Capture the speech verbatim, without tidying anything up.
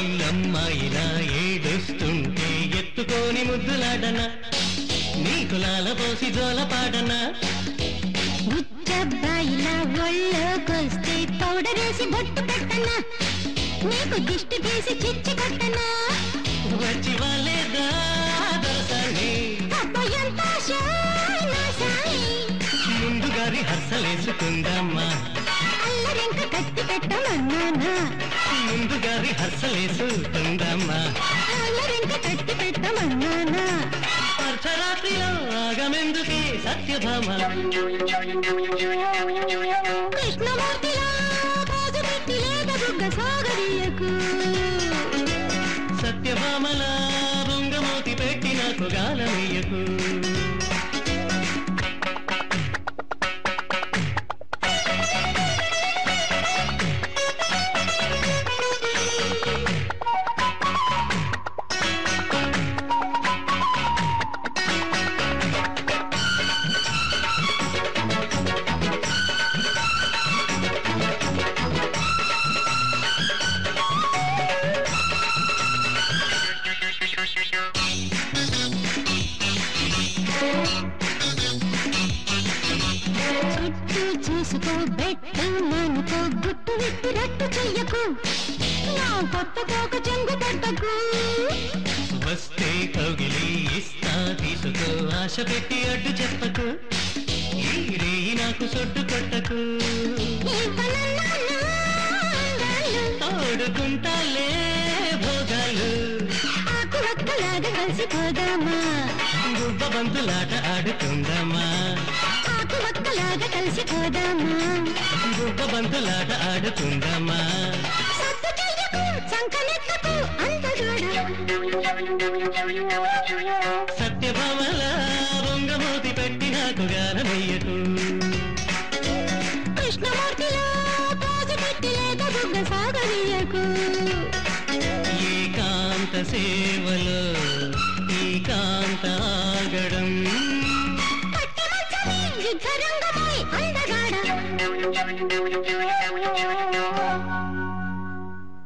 బుల్లమ్మాయిలా ఏడుస్తుంటే ఎత్తుకొని ముద్దులాడనా, నీకు లాలపోసి జోలపాడనా, ఉచ్చబ్బాయిలా ఒళ్ళోకొస్తే పౌడరేసి బొట్టు పెట్టనా, నీకు దిష్టి తీసి చిచ్చి కొట్టనా, వచ్చి వాళ్ళేదా దొరసాని ముందుగా రిహర్సలేసుకుందామా, అల్లరింక కట్టి పెట్టమన్నానా, ముందుగా రిహర్సలేసుకుందామా, అల్లరింక కట్టి పెట్టమన్నానా, అర్ధరాత్రిలో ఆగమెందుకే సత్యభామ, కృష్ణమూర్తిలా పోజు పెట్టి లేక బుగ్గ సాగదీయకు, సత్యభామలా బొంగమూతి పెట్టి నాకు గాలమీయకు, చుట్టూ చూసుకో బెట్టు మనకో గుట్టు విట్టు రట్టు చెయ్యకు, నా కొత్త కోక చెంగు పట్టకు, వస్తే కౌగిలి ఇస్తా తీసుకో ఆశ పెట్టి అడ్డు చెప్పకు, ఈ రేయి నాకు సొట్టు కొట్టకు, తోడుకుంటాలే భోగాలు, ఆకు ఒక్కలాగా కలిసిపోదామా, గుబ్బ బంతులాట ఆడుకుందామా, ఆకు ఒక్కలాగా కలిసిపోదామా, గుబ్బ బంతులాట ఆడుకుందామా, సత్తు చెయ్యకు సంకనెత్తకు అంతగాడ, సత్యభామల బొంగమూతి పెట్టి నాకు గాలమయ్యకు, కృష్ణమూర్తిలో పోజు పెట్టి లేక బుగ్గ సాగనీయకు, ఏకాంత సేవలో ఏకాంత ఆగడం, పట్టమచ్చని యుద్ధరంగమై అందగాడ